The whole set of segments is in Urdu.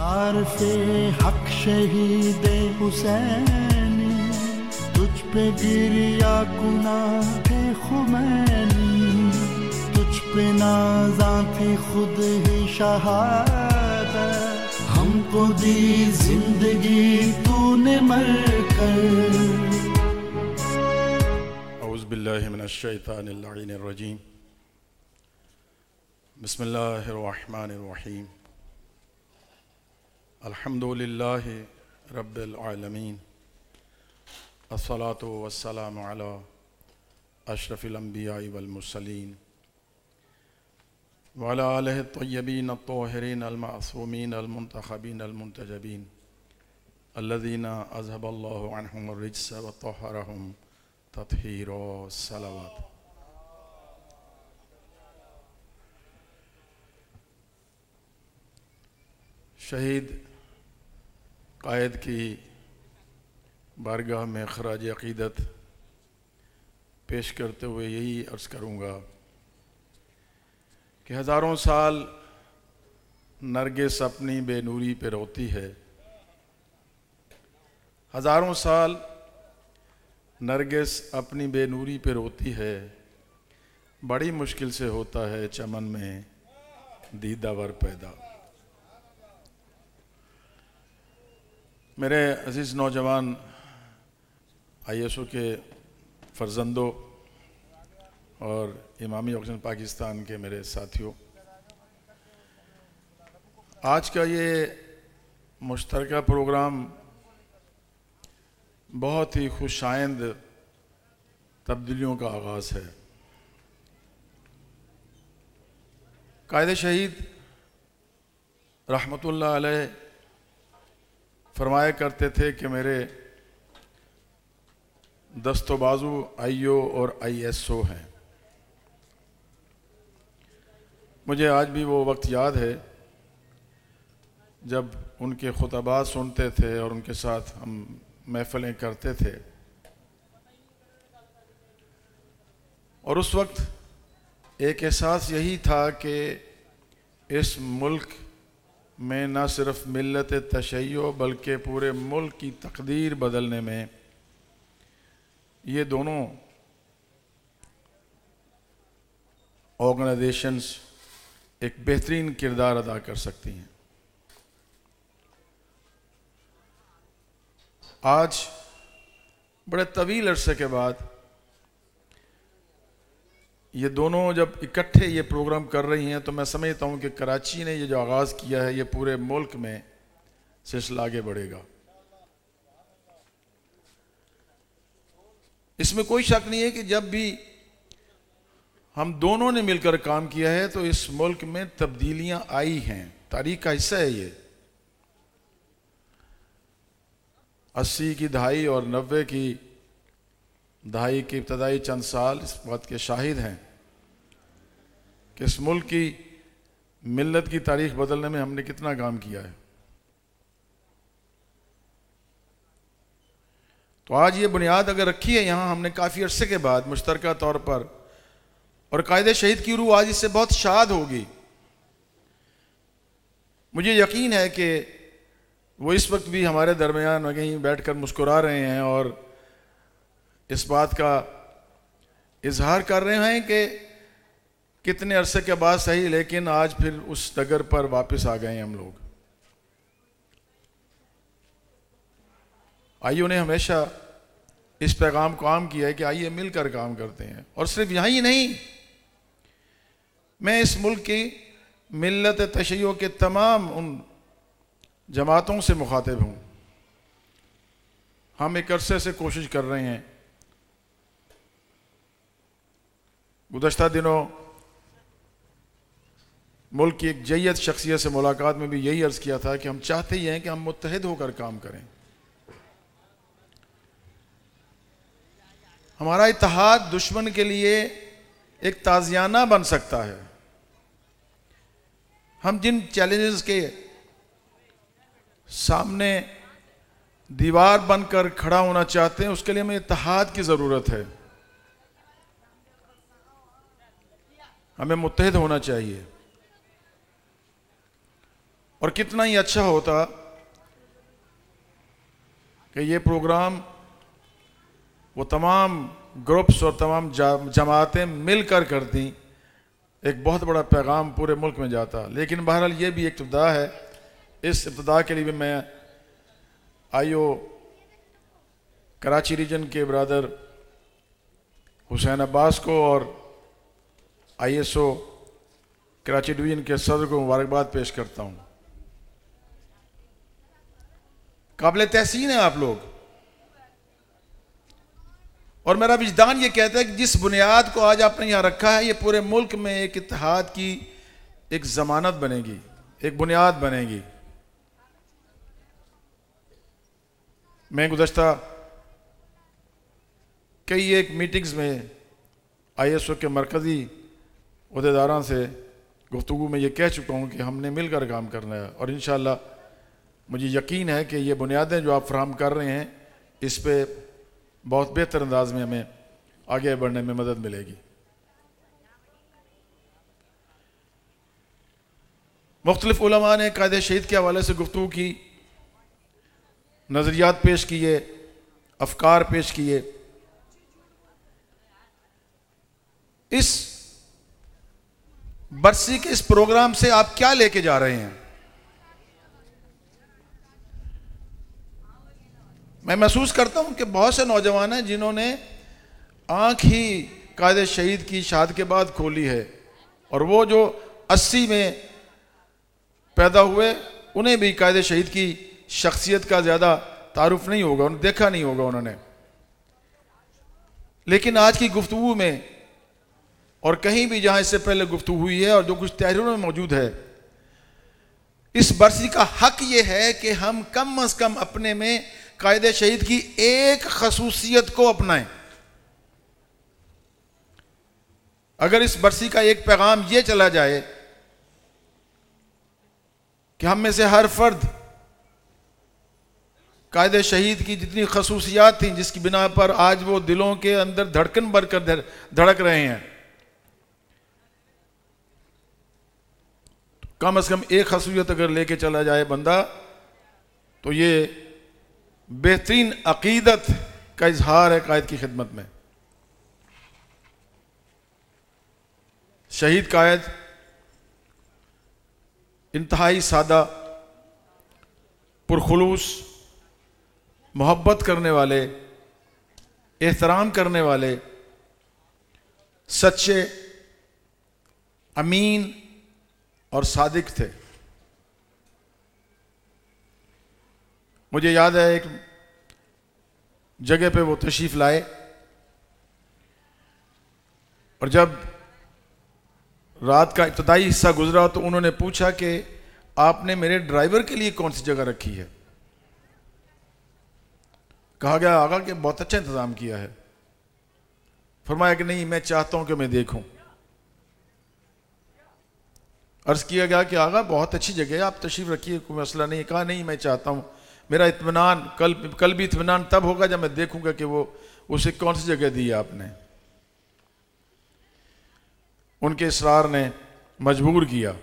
عارف حق شہید حسینی، تجھ پہ گریا گناہ خمینی، تجھ پہ نازاں تھی خود ہی شہادت، ہم کو دی زندگی تو نے مر کر۔ اعوذ باللہ من الشیطان اللعین الرجیم، بسم اللہ الرحمن الرحیم، الحمد للہ رب العالمین، الصلاة والسلام علی اشرف الانبیاء والمرسلین وعلی آلہ الطیبین الطاہرین المعصومین المنتخبین المنتجبین الذین اذهب اللہ عنہم الرجس وطہرہم تطہیرا، صلوات۔ شہید قائد کی بارگاہ میں خراج عقیدت پیش کرتے ہوئے یہی عرض کروں گا کہ ہزاروں سال نرگس اپنی بے نوری پہ روتی ہے، ہزاروں سال نرگس اپنی بے نوری پہ روتی ہے، بڑی مشکل سے ہوتا ہے چمن میں دیدہ ور پیدا۔ میرے عزیز نوجوان آئی ایس او کے فرزندوں اور امامی آکسیجن پاکستان کے میرے ساتھیوں، آج کا یہ مشترکہ پروگرام بہت ہی خوش آئند تبدیلیوں کا آغاز ہے۔ قائد شہید رحمۃ اللہ علیہ فرمایا کرتے تھے کہ میرے دست و بازو آئی او اور آئی ایس او ہیں۔ مجھے آج بھی وہ وقت یاد ہے جب ان کے خطبات سنتے تھے اور ان کے ساتھ ہم محفلیں کرتے تھے، اور اس وقت ایک احساس یہی تھا کہ اس ملک میں نہ صرف ملت تشیع بلکہ پورے ملک کی تقدیر بدلنے میں یہ دونوں آرگنائزیشنز ایک بہترین کردار ادا کر سکتی ہیں۔ آج بڑے طویل عرصے کے بعد یہ دونوں جب اکٹھے یہ پروگرام کر رہی ہیں تو میں سمجھتا ہوں کہ کراچی نے یہ جو آغاز کیا ہے یہ پورے ملک میں سلسلہ آگے بڑھے گا۔ اس میں کوئی شک نہیں ہے کہ جب بھی ہم دونوں نے مل کر کام کیا ہے تو اس ملک میں تبدیلیاں آئی ہیں، تاریخ کا حصہ ہے یہ۔ 80 کی دہائی اور 90 کی دہائی کے ابتدائی چند سال اس بات کے شاہد ہیں کہ اس ملک کی ملت کی تاریخ بدلنے میں ہم نے کتنا کام کیا ہے۔ تو آج یہ بنیاد اگر رکھی ہے یہاں ہم نے کافی عرصے کے بعد مشترکہ طور پر، اور قائد شہید کی روح آج اس سے بہت شاد ہوگی۔ مجھے یقین ہے کہ وہ اس وقت بھی ہمارے درمیان کہیں بیٹھ کر مسکرا رہے ہیں اور اس بات کا اظہار کر رہے ہیں کہ کتنے عرصے کے بعد صحیح لیکن آج پھر اس ڈگر پر واپس آ گئے ہیں ہم لوگ۔ آئیو نے ہمیشہ اس پیغام کو عام کیا ہے کہ آئیے مل کر کام کرتے ہیں، اور صرف یہاں ہی نہیں، میں اس ملک کی ملت تشیع کے تمام ان جماعتوں سے مخاطب ہوں۔ ہم ایک عرصے سے کوشش کر رہے ہیں، گزشتہ دنوں ملک کی ایک جیت شخصیت سے ملاقات میں بھی یہی عرض کیا تھا کہ ہم چاہتے ہی ہیں کہ ہم متحد ہو کر کام کریں۔ ہمارا اتحاد دشمن کے لیے ایک تازیانہ بن سکتا ہے۔ ہم جن چیلنجز کے سامنے دیوار بن کر کھڑا ہونا چاہتے ہیں اس کے لیے ہمیں اتحاد کی ضرورت ہے، ہمیں متحد ہونا چاہیے۔ اور کتنا ہی اچھا ہوتا کہ یہ پروگرام وہ تمام گروپس اور تمام جماعتیں مل کر کرتی، ایک بہت بڑا پیغام پورے ملک میں جاتا. لیکن بہرحال یہ بھی ایک ابتدا ہے. اس ابتدا کے لیے بھی میں آئی او کراچی ریجن کے برادر حسین عباس کو اور I S O Karachi division کے صدر کو مبارکباد پیش کرتا ہوں. قابل تحسین ہیں آپ لوگ، اور میرا وجدان یہ کہتا ہے کہ جس بنیاد کو آج آپ نے یہاں رکھا ہے یہ پورے ملک میں ایک اتحاد کی ایک ضمانت بنے گی، ایک بنیاد بنے گی. میں گزشتہ کئی ایک میٹنگز میں آئی ایس او کے مرکزی عہدیداروں سے گفتگو میں یہ کہہ چکا ہوں کہ ہم نے مل کر کام کرنا ہے، اور انشاءاللہ مجھے یقین ہے کہ یہ بنیادیں جو آپ فراہم کر رہے ہیں اس پہ بہت بہتر انداز میں ہمیں آگے بڑھنے میں مدد ملے گی. مختلف علماء نے قائد شہید کے حوالے سے گفتگو کی، نظریات پیش کیے، افکار پیش کیے. اس برسی کے اس پروگرام سے آپ کیا لے کے جا رہے ہیں؟ میں محسوس کرتا ہوں کہ بہت سے نوجوان ہیں جنہوں نے آنکھ ہی قائد شہید کی شہادت کے بعد کھولی ہے، اور وہ جو 80 میں پیدا ہوئے انہیں بھی قائد شہید کی شخصیت کا زیادہ تعارف نہیں ہوگا، انہیں دیکھا نہیں ہوگا انہوں نے. لیکن آج کی گفتگو میں اور کہیں بھی جہاں اس سے پہلے گفتگو ہوئی ہے اور جو کچھ تحریروں میں موجود ہے، اس برسی کا حق یہ ہے کہ ہم کم از کم اپنے میں قائد شہید کی ایک خصوصیت کو اپنائیں. اگر اس برسی کا ایک پیغام یہ چلا جائے کہ ہم میں سے ہر فرد قائد شہید کی جتنی خصوصیات تھیں جس کی بنا پر آج وہ دلوں کے اندر دھڑکن بھر کر دھڑک رہے ہیں، کم از کم ایک خصوصیت اگر لے کے چلا جائے بندہ تو یہ بہترین عقیدت کا اظہار ہے قائد کی خدمت میں. شہید قائد انتہائی سادہ، پرخلوص، محبت کرنے والے، احترام کرنے والے، سچے، امین اور صادق تھے. مجھے یاد ہے ایک جگہ پہ وہ تشریف لائے، اور جب رات کا ابتدائی حصہ گزرا تو انہوں نے پوچھا کہ آپ نے میرے ڈرائیور کے لیے کون سی جگہ رکھی ہے؟ کہا گیا آقا کہ بہت اچھا انتظام کیا ہے. فرمایا کہ نہیں، میں چاہتا ہوں کہ میں دیکھوں. عرض کیا گیا کہ آقا بہت اچھی جگہ ہے، آپ تشریف رکھیے، کوئی مسئلہ نہیں. کہا نہیں، میں چاہتا ہوں، میرا اطمینان کل بھی اطمینان تب ہوگا جب میں دیکھوں گا کہ وہ اسے کون سی جگہ دی آپ نے. ان کے اصرار نے مجبور کیا،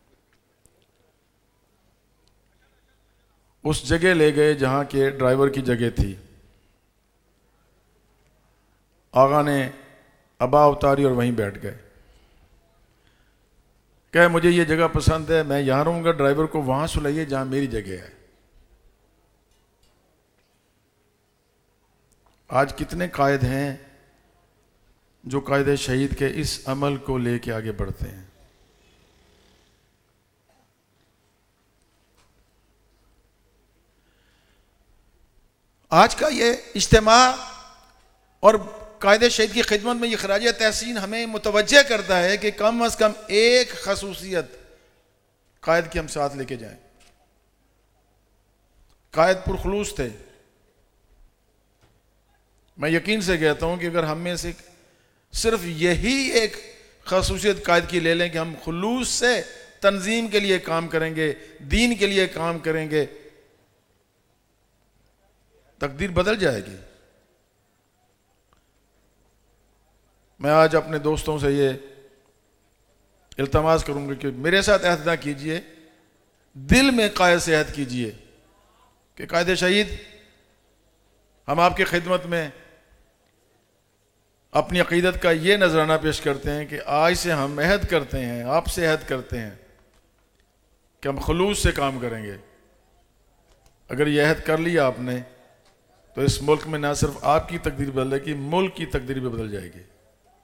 اس جگہ لے گئے جہاں کے ڈرائیور کی جگہ تھی. آقا نے ابا اتاری اور وہیں بیٹھ گئے. کہ مجھے یہ جگہ پسند ہے، میں یہاں رہوں گا، ڈرائیور کو وہاں سلائیے جہاں میری جگہ ہے. آج کتنے قائد ہیں جو قائد شہید کے اس عمل کو لے کے آگے بڑھتے ہیں. آج کا یہ اجتماع اور قائد شہید کی خدمت میں یہ خراج تحسین ہمیں متوجہ کرتا ہے کہ کم از کم ایک خصوصیت قائد کی ہم ساتھ لے کے جائیں. قائد پرخلوص تھے. میں یقین سے کہتا ہوں کہ اگر ہم میں سے صرف یہی ایک خصوصیت قائد کی لے لیں کہ ہم خلوص سے تنظیم کے لیے کام کریں گے، دین کے لیے کام کریں گے، تقدیر بدل جائے گی. میں آج اپنے دوستوں سے یہ التماس کروں گا کہ میرے ساتھ عہد نہ کیجئے دل میں قائد سے عہد کیجئے کہ قائد شہید ہم آپ کی خدمت میں اپنی عقیدت کا یہ نذرانہ پیش کرتے ہیں کہ آج سے ہم عہد کرتے ہیں، آپ سے عہد کرتے ہیں کہ ہم خلوص سے کام کریں گے۔ اگر یہ عہد کر لیا آپ نے تو اس ملک میں نہ صرف آپ کی تقدیر بدلے گی، ملک کی تقدیر بھی بدل جائے گی۔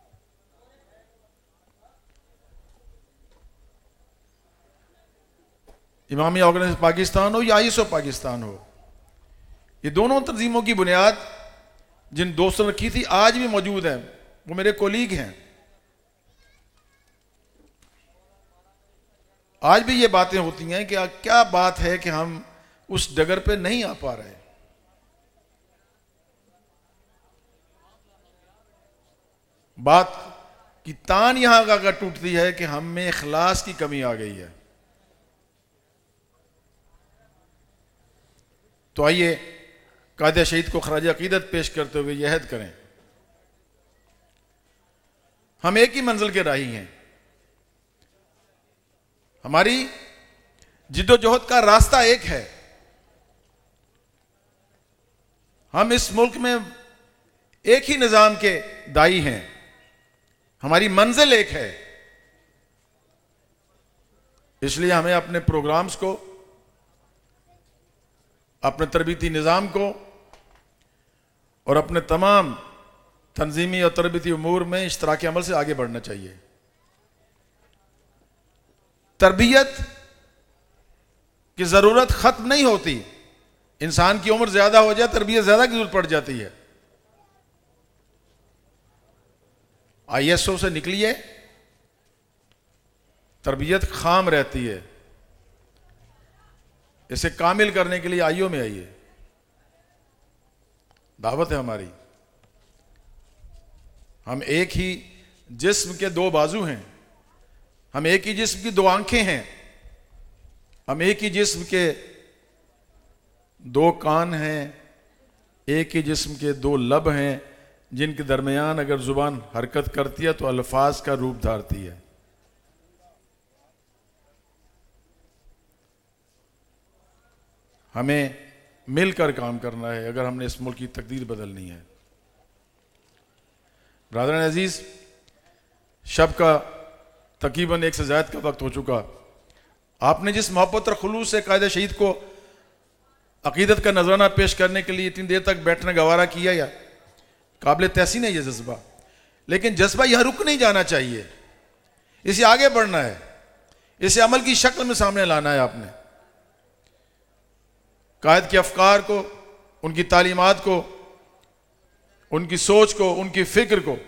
امامی آرگنائزیشن پاکستان ہو یا ISO پاکستان ہو، یہ دونوں تنظیموں کی بنیاد جن دوستوں نے رکھی تھی آج بھی موجود ہیں، وہ میرے کولیگ ہیں۔ آج بھی یہ باتیں ہوتی ہیں کہ کیا بات ہے کہ ہم اس ڈگر پہ نہیں آ پا رہے۔ بات کی تان یہاں کا ٹوٹتی ہے کہ ہم میں اخلاص کی کمی آ گئی ہے۔ تو آئیے قائد شہید کو خراج عقیدت پیش کرتے ہوئے یہ عہد کریں، ہم ایک ہی منزل کے راہی ہیں، ہماری جد و جہد کا راستہ ایک ہے، ہم اس ملک میں ایک ہی نظام کے دائی ہیں، ہماری منزل ایک ہے۔ اس لیے ہمیں اپنے پروگرامز کو، اپنے تربیتی نظام کو اور اپنے تمام تنظیمی اور تربیتی امور میں اشتراکی عمل سے آگے بڑھنا چاہیے۔ تربیت کی ضرورت ختم نہیں ہوتی، انسان کی عمر زیادہ ہو جائے تربیت زیادہ کی ضرورت پڑ جاتی ہے۔ ISO سے نکلیے، تربیت خام رہتی ہے، اسے کامل کرنے کے لیے IO میں آئیے، دعوت ہے ہماری۔ ہم ایک ہی جسم کے دو بازو ہیں، ہم ایک ہی جسم کی دو آنکھیں ہیں، ہم ایک ہی جسم کے دو کان ہیں، ایک ہی جسم کے دو لب ہیں، جن کے درمیان اگر زبان حرکت کرتی ہے تو الفاظ کا روپ دھارتی ہے۔ ہمیں مل کر کام کرنا ہے اگر ہم نے اس ملک کی تقدیر بدلنی ہے۔ برادران عزیز، شب کا تقریباً 1 سے زائد کا وقت ہو چکا۔ آپ نے جس محبت اور خلوص سے قائد شہید کو عقیدت کا نذرانہ پیش کرنے کے لیے اتنی دیر تک بیٹھنا گوارا کیا، یا قابل تحسین ہے یہ جذبہ، لیکن جذبہ یہاں رک نہیں جانا چاہیے، اسے آگے بڑھنا ہے، اسے عمل کی شکل میں سامنے لانا ہے۔ آپ نے قائد کے افکار کو، ان کی تعلیمات کو، ان کی سوچ کو، ان کی فکر کو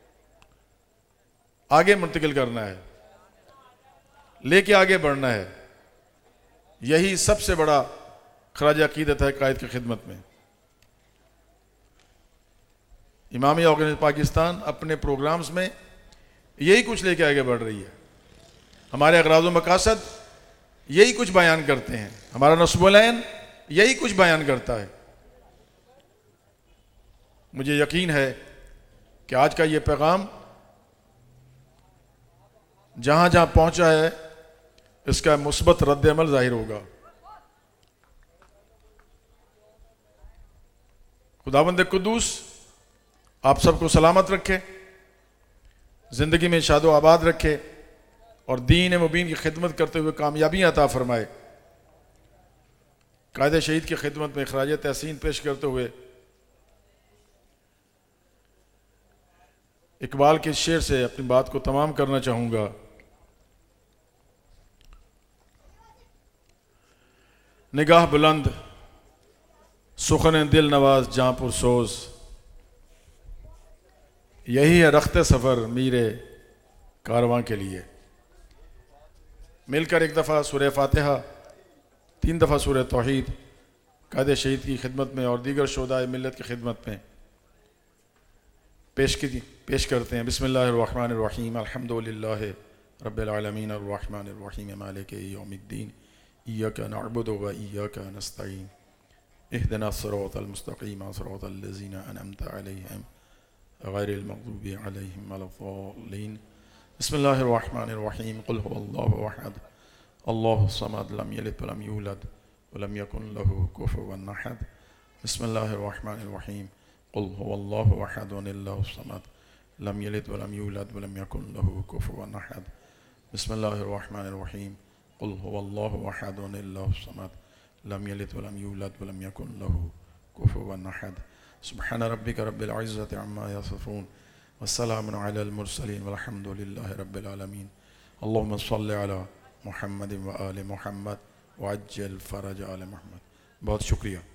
آگے منتقل کرنا ہے، لے کے آگے بڑھنا ہے۔ یہی سب سے بڑا خراج عقیدت ہے قائد کی خدمت میں۔ امامی آرگنائزیشن پاکستان اپنے پروگرامز میں یہی کچھ لے کے آگے بڑھ رہی ہے۔ ہمارے اغراض و مقاصد یہی کچھ بیان کرتے ہیں، ہمارا نصب العین یہی کچھ بیان کرتا ہے۔ مجھے یقین ہے کہ آج کا یہ پیغام جہاں جہاں پہنچا ہے اس کا مثبت رد عمل ظاہر ہوگا۔ خداوند قدوس آپ سب کو سلامت رکھے، زندگی میں شاد و آباد رکھے، اور دین مبین کی خدمت کرتے ہوئے کامیابیاں عطا فرمائے۔ قائد شہید کی خدمت میں خراج تحسین پیش کرتے ہوئے اقبال کے شعر سے اپنی بات کو تمام کرنا چاہوں گا۔ نگاہ بلند، سخن دل نواز، جاں پر سوز، یہی ہے رخت سفر میرے کارواں کے لیے۔ مل کر ایک دفعہ سورہ فاتحہ، 3 دفعہ سورہ توحید قائد شہید کی خدمت میں اور دیگر شہداء ملت کی خدمت میں پیش کرتے ہیں۔ بسم اللہ الرحمن الرحیم، الحمدللہ رب العالمین، الرحمن الرحیم، مالک یوم الدین، ایاک نعبد و ایاک نستعین، اہدنا الصراط المستقیم، صراط الذین انعمت علیہم غیر المغضوب علیہم ولا الضالین۔ بسم اللہ الرحمن الرحیم، قل هو اللہ احد اللہ الصمد لم یلد ولم یولد ولم یکن لہ کفوا احد بسم اللہ الرحمن الرحیم قل هو اللہ احد اللہ الصمد لم یلد ولم یولد ولم یکن لہ کفوا احد بسم اللہ الرحمن الرحیم قل هو اللہ احد اللہ الصمد لم یلد ولم یولد ولم یکن لہ کفوا احد سبحان ربک رب العزة عما یصفون والسلام علی المرسلین والحمد للہ رب العالمین اللہم صل علی محمد و آل محمد وعجل فرج آل محمد. بہت شکریہ.